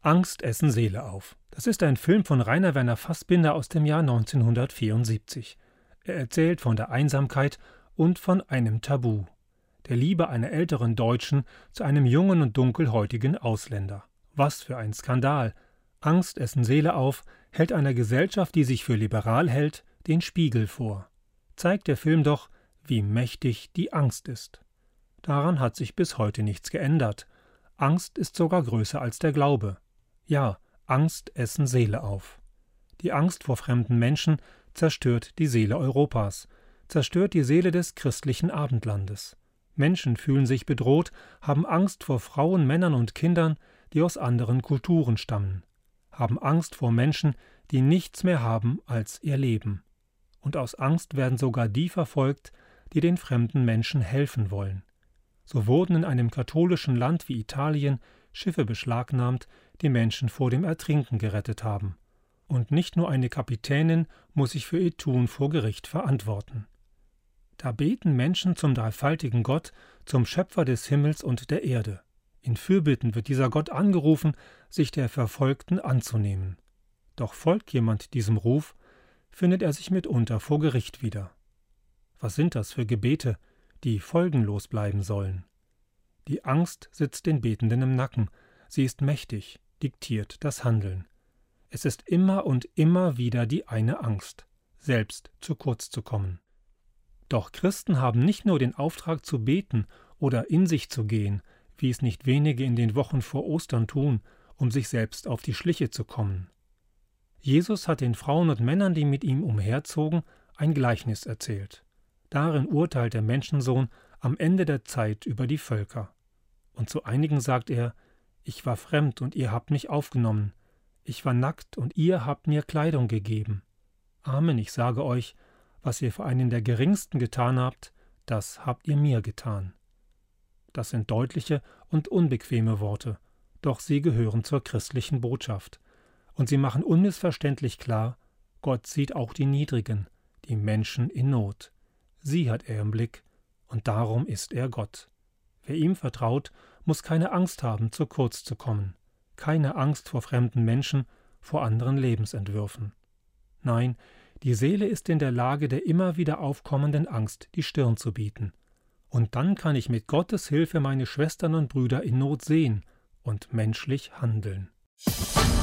Angst essen Seele auf. Das ist ein Film von Rainer Werner Fassbinder aus dem Jahr 1974. Er erzählt von der Einsamkeit und von einem Tabu, der Liebe einer älteren Deutschen zu einem jungen und dunkelhäutigen Ausländer. Was für ein Skandal! Angst essen Seele auf hält einer Gesellschaft, die sich für liberal hält, den Spiegel vor. Zeigt der Film doch, wie mächtig die Angst ist. Daran hat sich bis heute nichts geändert. Angst ist sogar größer als der Glaube. Ja, Angst essen Seele auf. Die Angst vor fremden Menschen zerstört die Seele Europas, zerstört die Seele des christlichen Abendlandes. Menschen fühlen sich bedroht, haben Angst vor Frauen, Männern und Kindern, die aus anderen Kulturen stammen, haben Angst vor Menschen, die nichts mehr haben als ihr Leben. Und aus Angst werden sogar die verfolgt, die den fremden Menschen helfen wollen. So wurden in einem katholischen Land wie Italien Schiffe beschlagnahmt, die Menschen vor dem Ertrinken gerettet haben. Und nicht nur eine Kapitänin muss sich für ihr Tun vor Gericht verantworten. Da beten Menschen zum dreifaltigen Gott, zum Schöpfer des Himmels und der Erde. In Fürbitten wird dieser Gott angerufen, sich der Verfolgten anzunehmen. Doch folgt jemand diesem Ruf, findet er sich mitunter vor Gericht wieder. Was sind das für Gebete, die folgenlos bleiben sollen? Die Angst sitzt den Betenden im Nacken, sie ist mächtig, diktiert das Handeln. Es ist immer und immer wieder die eine Angst, selbst zu kurz zu kommen. Doch Christen haben nicht nur den Auftrag zu beten oder in sich zu gehen, wie es nicht wenige in den Wochen vor Ostern tun, um sich selbst auf die Schliche zu kommen. Jesus hat den Frauen und Männern, die mit ihm umherzogen, ein Gleichnis erzählt. Darin urteilt der Menschensohn am Ende der Zeit über die Völker. Und zu einigen sagt er: Ich war fremd und ihr habt mich aufgenommen. Ich war nackt und ihr habt mir Kleidung gegeben. Amen, ich sage euch, was ihr für einen der Geringsten getan habt, das habt ihr mir getan. Das sind deutliche und unbequeme Worte, doch sie gehören zur christlichen Botschaft. Und sie machen unmissverständlich klar, Gott sieht auch die Niedrigen, die Menschen in Not. Sie hat er im Blick, und darum ist er Gott. Wer ihm vertraut, muss keine Angst haben, zu kurz zu kommen. Keine Angst vor fremden Menschen, vor anderen Lebensentwürfen. Nein, die Seele ist in der Lage, der immer wieder aufkommenden Angst die Stirn zu bieten. Und dann kann ich mit Gottes Hilfe meine Schwestern und Brüder in Not sehen und menschlich handeln.